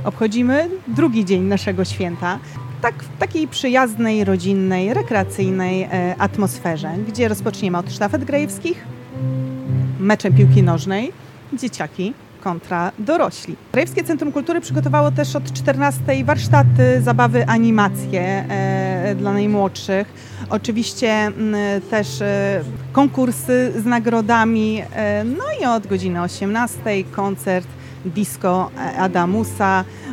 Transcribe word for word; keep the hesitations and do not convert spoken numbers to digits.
obchodzimy drugi dzień naszego święta. Tak, w takiej przyjaznej, rodzinnej, rekreacyjnej e, atmosferze, gdzie rozpoczniemy od sztafet grajewskich, meczem piłki nożnej, dzieciaki kontra dorośli. Grajewskie Centrum Kultury przygotowało też od czternastej warsztaty, zabawy, animacje e, dla najmłodszych. Oczywiście m, też e, konkursy z nagrodami. E, no i od godziny osiemnastej koncert disco Adamusa.